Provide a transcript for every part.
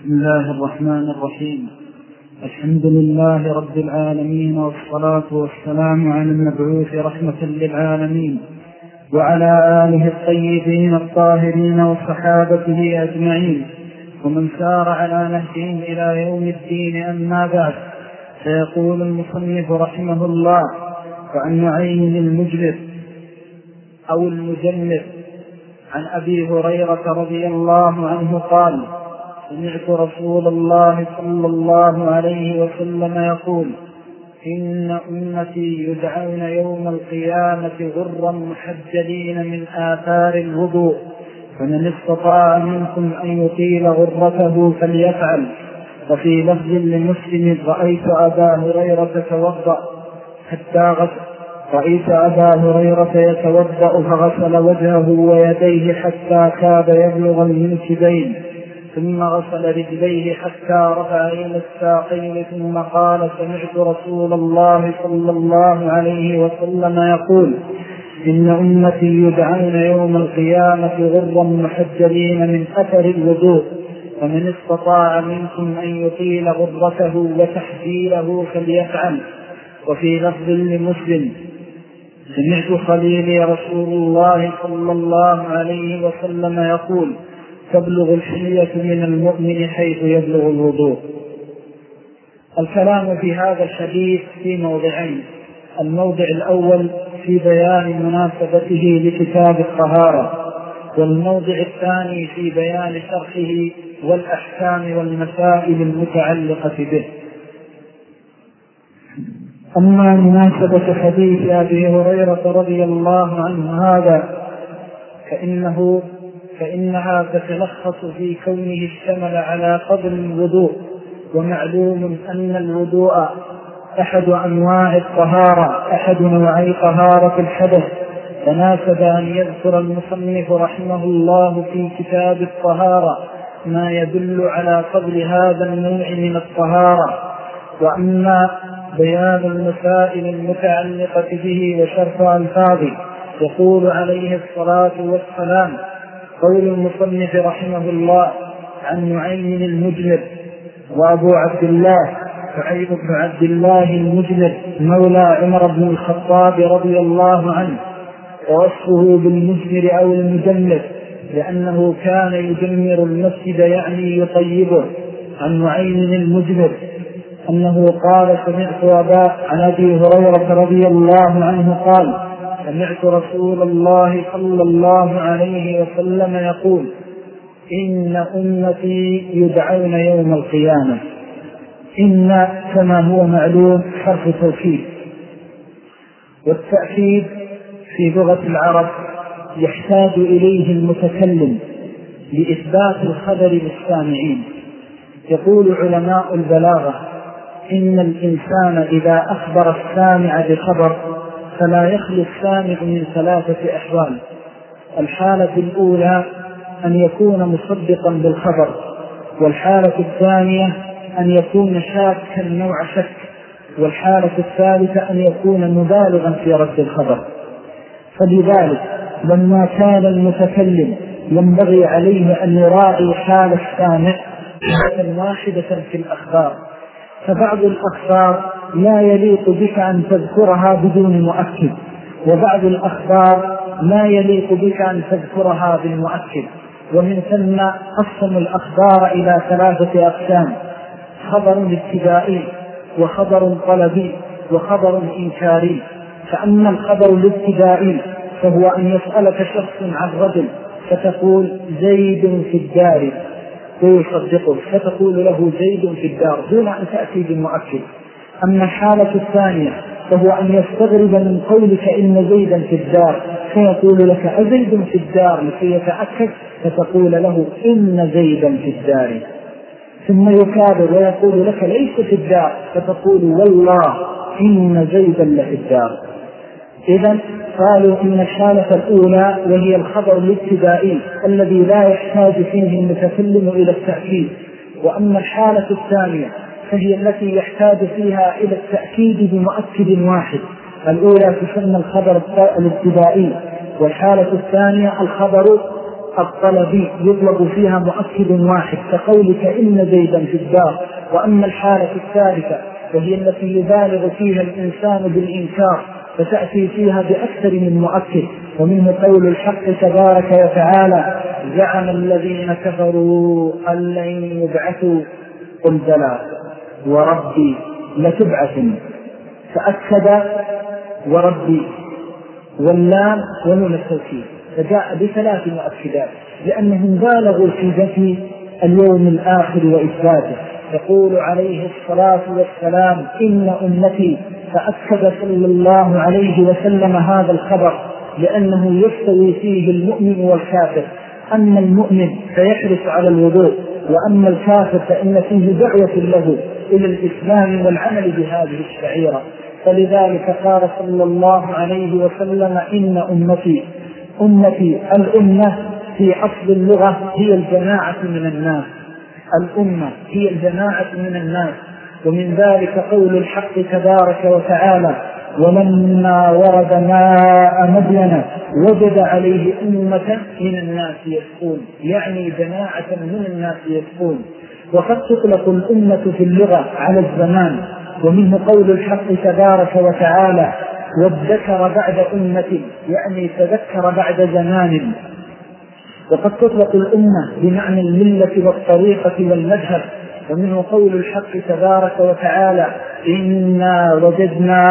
بسم الله الرحمن الرحيم. الحمد لله رب العالمين، والصلاة والسلام على المبعوث رحمة للعالمين وعلى آله الطيبين الطاهرين وصحابته أجمعين ومن سار على نهجهم إلى يوم الدين. أما بعد، فيقول المصنف رحمه الله: وعن نعيم المجلد أو المجلد عن أبي هريرة رضي الله عنه قال: سمعت رسول الله صلى الله عليه وسلم يقول: إن أمتي يدعون يوم القيامة غرا محجلين من آثار الوضوء، فمن استطاع منكم أن يطيل غرته فليفعل. وفي لفظ لمسلم: رأيت أبا هريرة يتوضأ فغسل وجهه ويديه حتى كاد يبلغ المنكبين، ثم غسل رجليه حتى رفع إلى الساقين، ثم قال: سمعت رسول الله صلى الله عليه وسلم يقول: إن أمتي يدعون يوم القيامة غرا محجلين من أثر الوضوء، فمن استطاع منكم أن يطيل غرته وتحجيله فليفعل. وفي لفظ لمسلم: سمعت خليلي رسول الله صلى الله عليه وسلم يقول: تبلغ الحلية من المؤمن حيث يبلغ الوضوء. الكلام في هذا الحديث في موضعين: الموضع الأول في بيان مناسبته لكتاب الطهارة، والموضع الثاني في بيان شرحه والأحكام والمسائل المتعلقة به. أما مناسبة حديث أبي هريرة رضي الله عنه هذا فإنها تتلخص في كونه اشتمل على قدر الوضوء، ومعلوم أن الوضوء أحد أنواع الطهارة، أحد نوعي طهارة الحدث، فناسب أن يذكر المصنف رحمه الله في كتاب الطهارة ما يدل على قدر هذا النوع من الطهارة. وأما بيان المسائل المتعلقة به وشرح ألفاظه، يقول عليه الصلاة والسلام: قول المصنف رحمه الله عن نعيم المجلد، وأبو عبد الله سعيد بن عبد الله المجلد مولى عمر بن الخطاب رضي الله عنه، ووصفه بالمجمر أو المجمر لأنه كان يجمر المسجد يعني يطيبه. عن نعيم المجلد أنه قال: عن أبي هريرة رضي الله عنه قال: سمعت رسول الله صلى الله عليه وسلم يقول: إن أمتي يدعون يوم القيامة. إن كما هو معلوم حرف توكيد، والتأكيد في لغة العرب يحتاج إليه المتكلم لإثبات الخبر للسامعين. يقول علماء البلاغة: إن الإنسان إذا أخبر السامع بخبر فلا يخلو السامع من ثلاثة أحوال: الحالة الأولى أن يكون مصدقا بالخبر، والحالة الثانية أن يكون شاكا نوع شك، والحالة الثالثة أن يكون مبالغا في رد الخبر. فلذلك لما كان المتكلم ينبغي عليه أن يراعي حال السامع واحدة في الأخبار، فبعض الأخبار لا يليق بك أن تذكرها بدون مؤكد، وبعض الأخبار لا يليق بك أن تذكرها بالمؤكد. ومن ثم قسموا الأخبار إلى ثلاثة أقسام: خبر ابتدائي، وخبر طلبي، وخبر إنكاري. فأما الخبر الابتدائي فهو أن يسألك شخص عن رجل فتقول: زيد في الدار، ويصدقه فتقول له: زيد في الدار، دون أن تأتي بالمؤكد. أما الحالة الثانية فهو أن يستغرب من قولك إن زيدا في الدار، فيقول لك: أزيد في الدار، لكي يتأكد، فتقول له: إن زيدا في الدار. ثم يكابر ويقول لك: ليس في الدار، فتقول: والله إن زيدا لفي الدار. إذن قالوا إن الحالة الأولى وهي الخبر الابتدائي الذي لا يحتاج فيه المتكلم إلى التأكيد، وأما الحالة الثانية فهي التي يحتاج فيها إلى التأكيد بمؤكد واحد. الأولى تسمى الخبر الابتدائي، والحالة الثانية الخبر الطلبي يطلب فيها مؤكد واحد كقولك إن زيدا في الدار. وأما الحالة الثالثة وهي التي يبالغ فيها الإنسان بالإنكار فتأتي فيها بأكثر من مؤكد، ومنه قول الحق تبارك وتعالى زعم الذين كفروا أن لن يبعثوا قل بلى وربي لتبعثن، فأكد وربي واللام ونون التوكيد، فجاء بثلاث مؤكدات لأنهم بالغوا في نفي اليوم الآخر وإثباته. يقول عليه الصلاة والسلام إن أمتي، فأكد صلى الله عليه وسلم هذا الخبر لأنه يستوي فيه المؤمن والكافر. أما المؤمن فيحرص على الوضوء، وأما الكافر فإن فيه دعوة له إلى الإسلام والعمل بهذه الشعيرة. فلذلك قال صلى الله عليه وسلم إن أمتي الأمة في أصل اللغة هي الجماعة من الناس، الأمة هي الجماعة من الناس. ومن ذلك قول الحق تبارك وتعالى ولما ورد ماء مدين وجد عليه أمة من الناس يسقون، يعني جماعة من الناس يسقون. وقد تطلق الأمة في اللغة على الزمان، ومنه قول الحق تبارك وتعالى وادكر بعد أمة، يعني تذكر بعد زمان. وقد تطلق الأمة بمعنى الملة والطريقة والمذهب، ومنه قول الحق تبارك وتعالى إنا وجدنا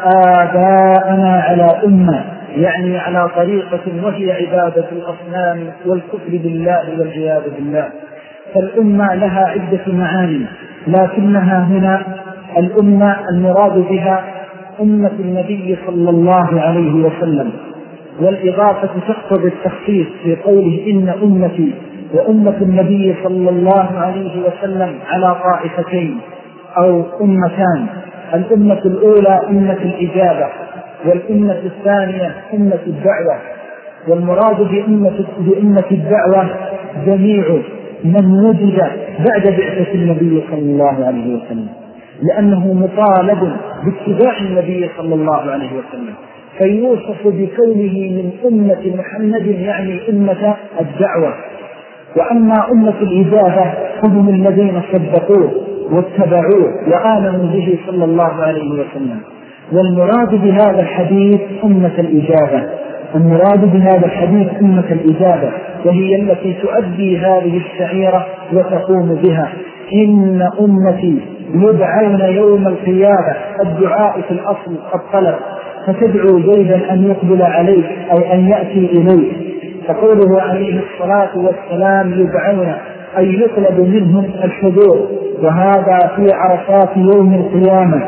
آباءنا على أمة، يعني على طريقة وهي عبادة الأصنام والكفر بالله والعياذ بالله. فالأمة لها عدة معاني، لكنها هنا الأمة المراد بها أمة النبي صلى الله عليه وسلم، والإضافة تقتضي التخصيص في قوله إن أمتي، وأمة النبي صلى الله عليه وسلم على طائفتين أو أمتان. الأمة الأولى أمة الإجابة، والأمة الثانية أمة الدعوة. والمراد بأمة الدعوة جميع من وجد بعد بعثة النبي صلى الله عليه وسلم، لأنه مطالب باتباع النبي صلى الله عليه وسلم، فيوصف بكونه من أمة محمد، يعني أمة الدعوة. وأما أمة الإجابة هم الذين صدقوه واتبعوه وآمنوا به صلى الله عليه وسلم. والمراد بهذا الحديث أمة الإجابة، المراد بهذا الحديث أمة الإجابة، وهي التي تؤدي هذه الشعيرة وتقوم بها. إن أمتي يدعون يوم القيامة، الدعاء في الأصل الطلب، فتدعو زيدا أن يقبل عليك أو أن يأتي إليك. فقوله عليه الصلاة والسلام يدعون أي يطلب منهم الحضور، وهذا في عرصات يوم القيامة،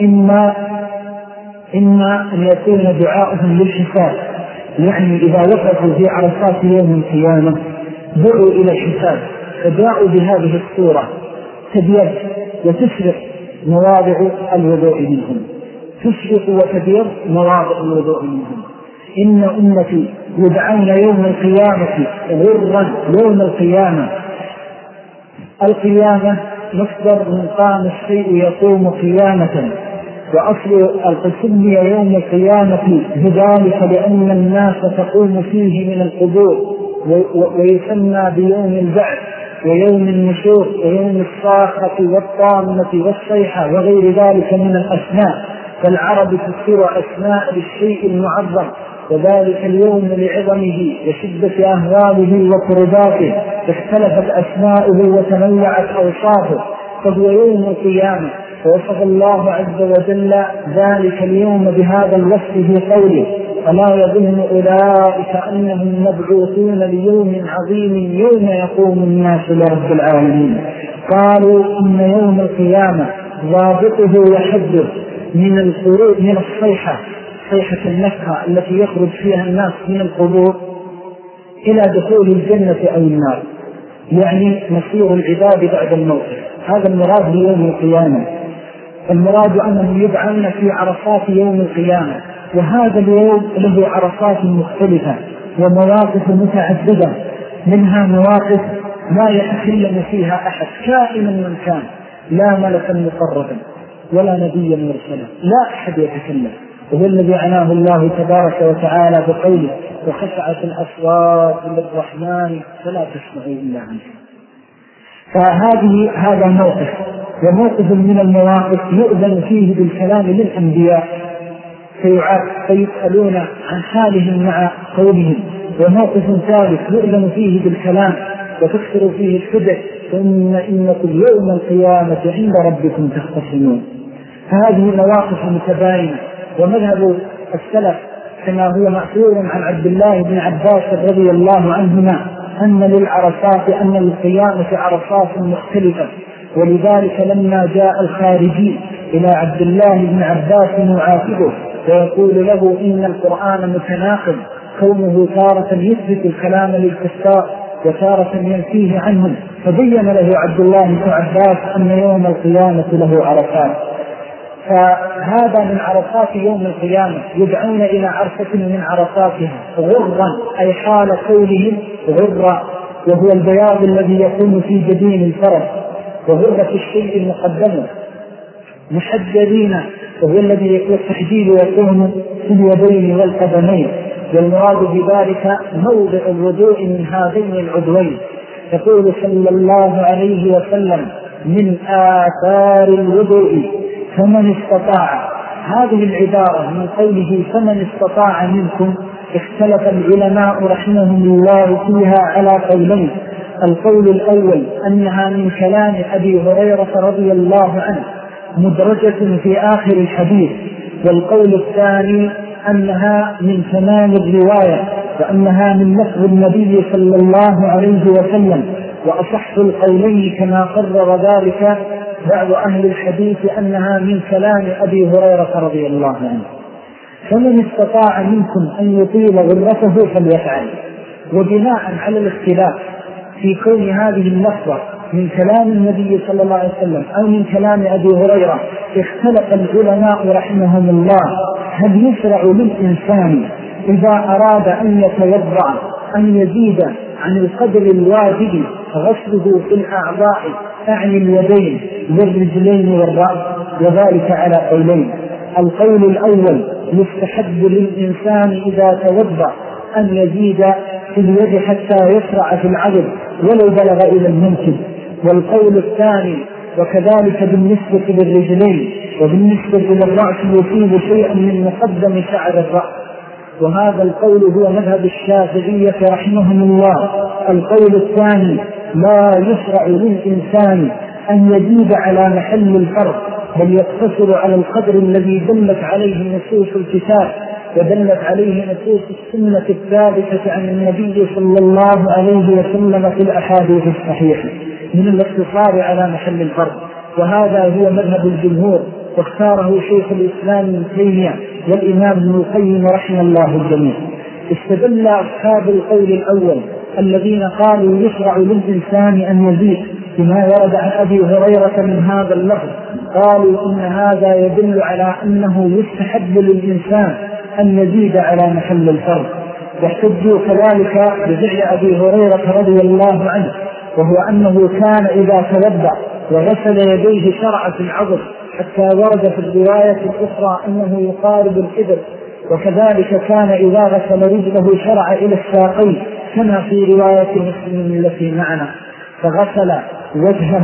إما أن يكون دعاؤهم للحساب، يعني إذا وقفوا في عرصات يوم القيامة دعوا إلى الحساب، فجاءوا بهذه الصورة تبيض وتشرق مواضع الوضوء منهم، تشرق وتبيض مواضع الوضوء منهم. إن أمتي يدعون يوم القيامة غرا يوم القيامة. القيامة مصدر من قام الشيء يقوم قيامة، وأصل القسم يوم القيامة بذلك لأن الناس تقوم فيه من القبور، ويسمى بيوم البعث ويوم النشور ويوم الصاخة والطامة والصيحة وغير ذلك من الأسماء. فالعرب تذكر أسماء للشيء المعظم، وذلك اليوم لعظمه وشدة أهواله وكرباته، اختلفت أسماؤه وتنوعت أوصافه، فهو يوم القيامة. ووصف الله عز وجل ذلك اليوم بهذا الوصف في قوله فلا يظن أولئك أنهم مبعوثون ليوم عظيم يوم يقوم الناس لرب العالمين. قالوا إن يوم القيامة ضابطه وحده من الخروج من الصيحة، صيحة النفخة التي يخرج فيها الناس من القبور إلى دخول الجنة أو النار، يعني مصير العباد بعد الموت. هذا المراد بيوم القيامة. المراد أنهم يدعون في عرصات يوم القيامة، وهذا اليوم له عرصات مختلفة ومواقف متعددة، منها مواقف ما يتكلم فيها أحد كائنا من كان، لا ملكا مقربا ولا نبيا مرسلا، لا أحد يتكلم، وهو الذي عناه الله تبارك وتعالى بقوله وخشعت الأصوات للرحمن فلا تسمع إلا عنه. هذا موقف، وموقف من المواقف يؤذن فيه بالكلام للأنبياء فيسألون عن حالهم مع قومهم، وموقف ثالث يؤذن فيه بالكلام وتكثر فيه الحجج ثم إنكم يوم القيامة عند ربكم تختصمون. فهذه مواقف متباينة. ومذهب السلف كما هو مأثور عن عبد الله بن عباس رضي الله عنهما أن للقيامة عرصات مختلفة، ولذلك لما جاء الخارجي إلى عبد الله بن عباس يعاتبه ويقول له إن القرآن متناقض، كونه تارة يثبت الكلام للكفار وتارة ينفيه عنهم، فبين له عبد الله بن عباس أن يوم القيامة له عرصات. فهذا من عرصات يوم القيامة، يدعون إلى عرصة من عرصاتها غرا، أي حال كونهم غرا، وهو البياض الذي يكون في جبين الفرس، وغرة الشيء المقدم، محجبين، وهو الذي يكون التحجيب يكون في اليدين والقدمين، والمراد بذلك موضع الوضوء من هذين العضوين. يقول صلى الله عليه وسلم من آثار الوضوء فمن استطاع. هذه العبارة من قوله فمن استطاع منكم اختلف العلماء رحمهم الله فيها على قولين. القول الأول أنها من كلام أبي هريرة رضي الله عنه مدرجة في آخر الحديث، والقول الثاني أنها من تمام الرواية وأنها من لفظ النبي صلى الله عليه وسلم. وأصح القولين كما قرر ذلك بعض أهل الحديث أنها من كلام أبي هريرة رضي الله عنه. فمن استطاع منكم أن يطيل غرته فليفعل. وبناء على الاختلاف في كون هذه اللفظة من كلام النبي صلى الله عليه وسلم أو من كلام أبي هريرة، اختلف العلماء رحمهم الله هل يشرع للإنسان إذا أراد أن يتوضأ أن يزيد عن القدر الواجب غسله في الأعضاء أعني اليدين والرجلين والرأس، وذلك على قولين. القول الأول يستحب للإنسان إذا توضأ أن يزيد في اليد حتى يسرع في العضد ولو بلغ إلى المنكب. والقول الثاني وكذلك بالنسبة للرجلين، وبالنسبة للرأس يصيب شيئا من مقدم شعر الرأس، وهذا القول هو مذهب الشافعية رحمهم الله. القول الثاني لا يشرع للإنسان أن يزيد على محل الفرض، بل يقتصر على القدر الذي دلت عليه نصوص الكتاب ودلت عليه نصوص السنة الثابتة عن النبي صلى الله عليه وسلم في الأحاديث الصحيحة من الاقتصار على محل الفرض. وهذا هو مذهب الجمهور، واختاره شيخ الإسلام ابن تيمية والإمام ابن القيم رحمه الله الجميع. استدل أصحاب القول الأول الذين قالوا يشرع للإنسان أن يزيد بما ورد عن أبي هريرة من هذا اللفظ، قالوا إن هذا يدل على أنه يستحب للإنسان أن يزيد على محل الفرض. واحتجوا كذلك بفعل أبي هريرة رضي الله عنه، وهو أنه كان إذا توضأ وغسل يديه شرع في العضد، حتى ورد في الرواية الأخرى أنه يقارب الإبر. وكذلك كان إذا غسل رجله شرع إلى الساقين كما في رواية مسلم التي معنا، فغسل وجهه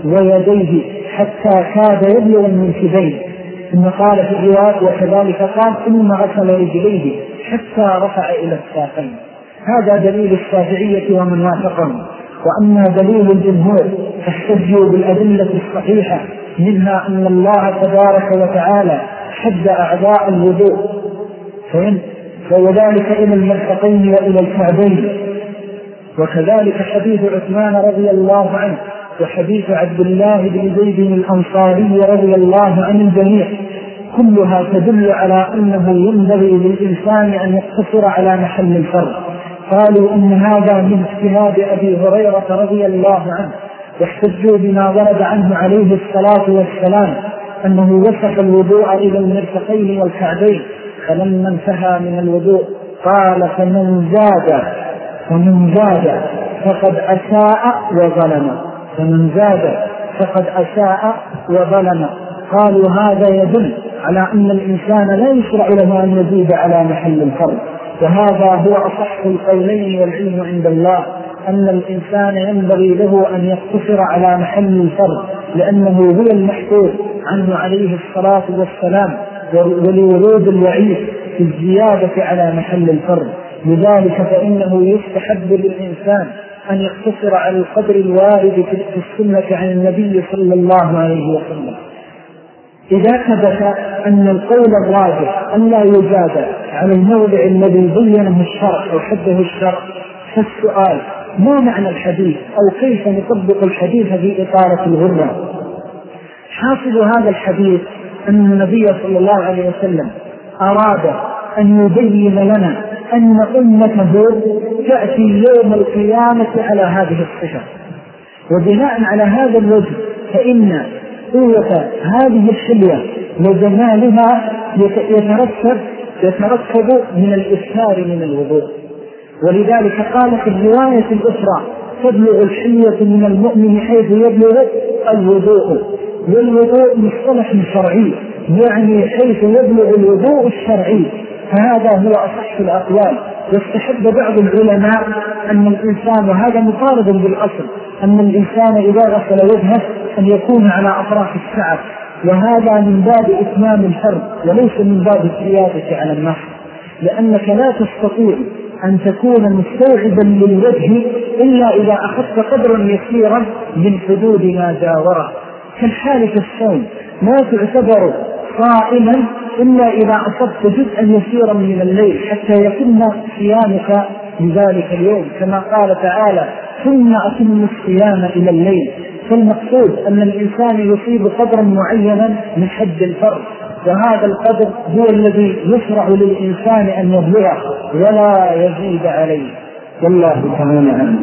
ويديه حتى كاد يبلغ المنكبين. ثم قال في الرواية وكذلك قال ثم غسل رجليه حتى رفع إلى الساقين. هذا دليل الشافعية ومن وافقهم. وأما دليل الجمهور فاحتجوا بالأدلة الصحيحة، منها أن الله تبارك وتعالى حد أعضاء الوضوء وذلك إلى المرفقين وإلى الكعبين. وكذلك حديث عثمان رضي الله عنه وحديث عبد الله بن زيد الأنصاري رضي الله عن الجميع، كلها تدل على أنه ينبغي للإنسان أن يقتصر على محل الفرض. قالوا إن هذا من اجتهاد أبي هريرة رضي الله عنه، واحتجوا بما ورد عنه عليه الصلاة والسلام أنه وصف الوضوء إلى المرفقين والكعبين، فلما انتهى من الوضوء قال فمن زاد فقد أساء وظلم. فمن زاد فقد أساء وظلم. قالوا هذا يدل على أن الإنسان لا يشرع له أن يزيد على محل الفرض، وهذا هو أصح القولين والعلم عند الله، أن الإنسان ينبغي له أن يقتصر على محل الفرض، لأنه هو المحفوظ عنه عليه الصلاة والسلام، ولورود الوعيد في الزيادة على محل الفرض. لذلك فإنه يستحب للإنسان أن يقتصر على القدر الوارد في السنة عن النبي صلى الله عليه وسلم. إذا ثبت أن القول الراجح أن لا يزاد على الموضع الذي بينه الشرع وحده الشرع، فالسؤال ما معنى الحديث أو كيف نطبق الحديث في إطارة الغرة؟ حاصل هذا الحديث أن النبي صلى الله عليه وسلم أراد أن يبين لنا أن أمته تأتي يوم القيامة على هذه الصفة، وبناء على هذا الوجه فإن قوة هذه الحلية وجمالها يتركب من الإكثار من الوضوء. ولذلك قال في الرواية الأخرى تبلغ الحلية من المؤمن حيث يبلغ الوضوء، والوضوء مصطلح شرعي يعني حيث يبلغ الوضوء الشرعي، فهذا هو أصح الأقوال. واستحب بعض العلماء أن الإنسان، وهذا مطارد بالأصل، أن الإنسان إذا غسل وجهه أن يكون على أطراف الشعر، وهذا من باب إتمام الفرض وليس من باب الزيادة على النص، لأنك لا تستطيع أن تكون مستوعبا للوجه إلا إذا أخذت قدرا يسيرا من حدود ما جاوره، كالحالة الصوم لا تعتبر صائما إلا إذا أصبت جزءا يسيرا من الليل حتى يتم صيامك لذلك اليوم، كما قال تعالى ثم أتم الصيام إلى الليل. فالمقصود أن الإنسان يصيب قدرا معينا من حد الفرض، وهذا القدر هو الذي يشرع للإنسان أن يبلغه ولا يزيد عليه، والله تعالى عنه.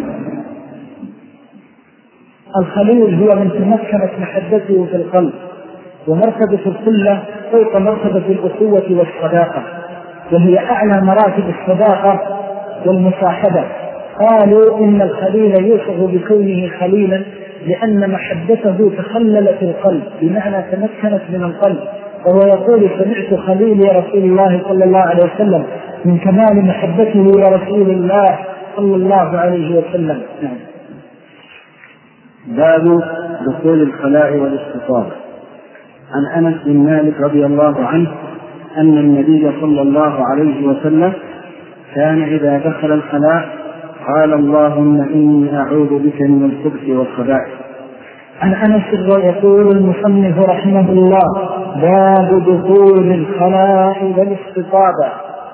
الخليل هو من تمكنت محبته في القلب، ومرتبة الخلة فوق مرتبة الأخوة والصداقة، وهي أعلى مراتب الصداقة والمصاحبة. قالوا إن الخليل يوصف بكونه خليلا لأن محبته تخللت القلب، بمعنى تمكنت من القلب، وهو يقول سمعت خليل يا رسول الله صلى الله عليه وسلم، من كمال محبته لرسول الله صلى الله عليه وسلم. باب دخول الخلاء والاستطابة. عن أنس بن مالك رضي الله عنه أن النبي صلى الله عليه وسلم كان إذا دخل الخلاء قال اللهم إني أعوذ بك من الخبث والخبائث. عن أنس يقول المصنف رحمه الله باب دخول الخلاء والاستطابة.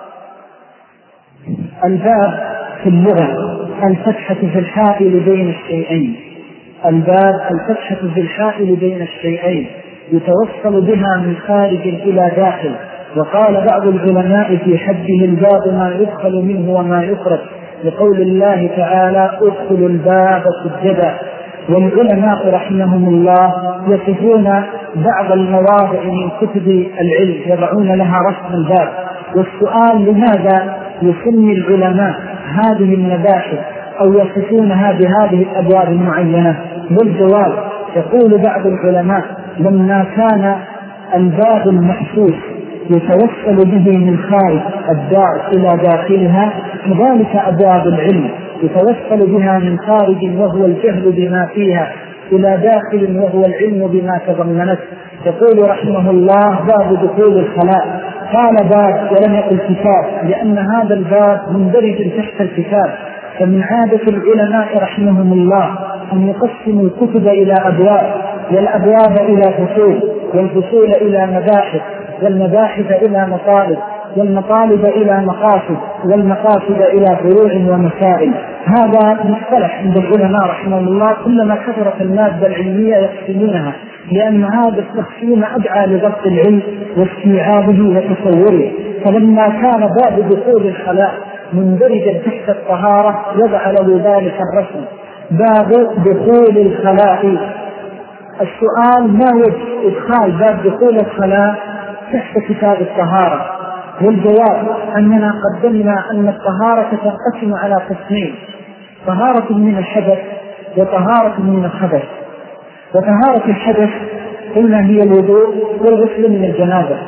الباب في اللغة الفتحة في الحائل بين الشيئين، الباب الفتحة في الحائل بين الشيئين يتوصل بها من خارج إلى داخل. وقال بعض العلماء في حده الباب ما يدخل منه وما يخرج، لقول الله تعالى ادخلوا الباب سجدا. والعلماء رحمهم الله يصفون بعض المواضع من كتب العلم يضعون لها رسم الباب، والسؤال لماذا يسمي العلماء هذه المباحث أو يصفونها بهذه الأبواب المعينة؟ والجواب يقول بعض العلماء لما كان الباب المحسوس يتوصل به من خارج الدار إلى داخلها، كذلك أبواب العلم يتوصل بها من خارج وهو الجهل بما فيها إلى داخل وهو العلم بما تضمنت. يقول رحمه الله باب دخول الخلاء، قال باب ولم يقل كتاب لأن هذا الباب مندرج تحت الكتاب. فمن عادة العلماء رحمهم الله أن يقسموا الكتب إلى أبواب، والأبواب إلى فصول، والفصول إلى مباحث، والمباحث إلى مطالب، والمطالب إلى مقاصد، والمقاصد إلى فروع ومسائل. هذا مصطلح عند العلماء رحمهم الله، كلما كثرت المادة العلمية يقسمونها، لأن هذا التقسيم أدعى لضبط العلم واستيعابه وتصوره. فلما كان باب دخول الخلاء مندرجا تحت الطهارة وضع له ذلك الرسم باب دخول الخلاء. السؤال ما وجه إدخال باب دخول الخلاء تحت كتاب الطهارة؟ والجواب أننا قدمنا أن الطهارة تنقسم على قسمين: طهارة من الحدث وطهارة من الخبث. وطهارة الحدث قلنا هي الوضوء والغسل من الجنابة،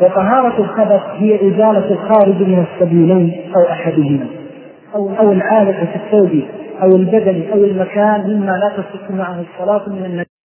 وطهارة الخبث هي إزالة الخارج من السبيلين أو أحدهما، أو العالق في الثوب أو البدن أو المكان مما لا تصح معه الصلاة من النجاسة.